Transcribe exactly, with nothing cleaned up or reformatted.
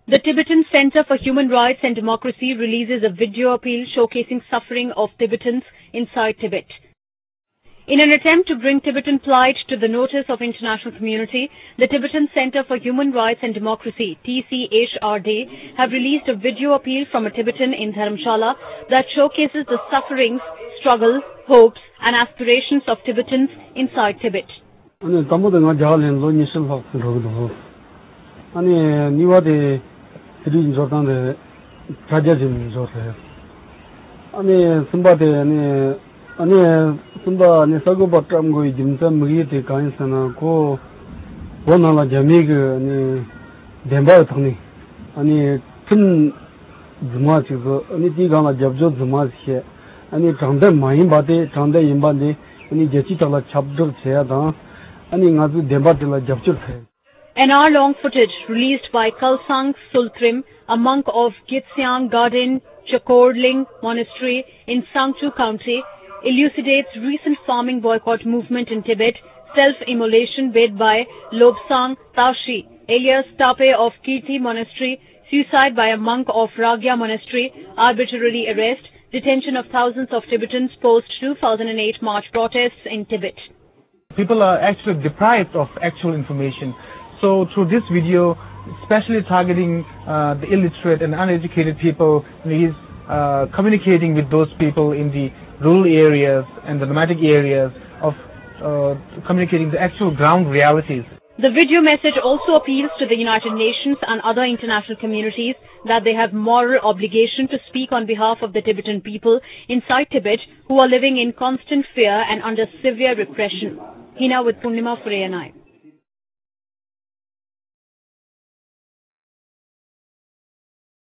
The Tibetan Center for Human Rights and Democracy releases a video appeal showcasing suffering of Tibetans inside Tibet. In an attempt to bring Tibetan plight to the notice of international community, the Tibetan Center for Human Rights and Democracy, T C H R D, have released a video appeal from a Tibetan in Dharamshala that showcases the sufferings, struggles, hopes and aspirations of Tibetans inside Tibet. Ani Jordan tragedy Jordan. Ani Simbade ani ani Simba ani Sago Batram go Jimsa Mugiti Kainsana ko Wanala Jamig ani Demba Tani ani Tin Zumati ani Tigana Jabjo Zumashi ani Tanda Mahimbate Tanda Yimbande ani Jachitala Chabdur Seada ani Nazu Dembatila Jabjur. An hour-long footage released by Kalsang Sultrim, a monk of Gitsyang Garden Chakordling Monastery in Sangchu County, elucidates recent farming boycott movement in Tibet, self-immolation bid by Lobsang Tashi, alias Tape of Kirti Monastery, suicide by a monk of Ragya Monastery, arbitrary arrest, detention of thousands of Tibetans post two thousand eight March protests in Tibet. People are actually deprived of actual information. So through this video, especially targeting uh, the illiterate and uneducated people, he's uh, communicating with those people in the rural areas and the nomadic areas of uh, communicating the actual ground realities. The video message also appeals to the United Nations and other international communities that they have moral obligation to speak on behalf of the Tibetan people inside Tibet who are living in constant fear and under severe repression. Hina with Purnima for A N I.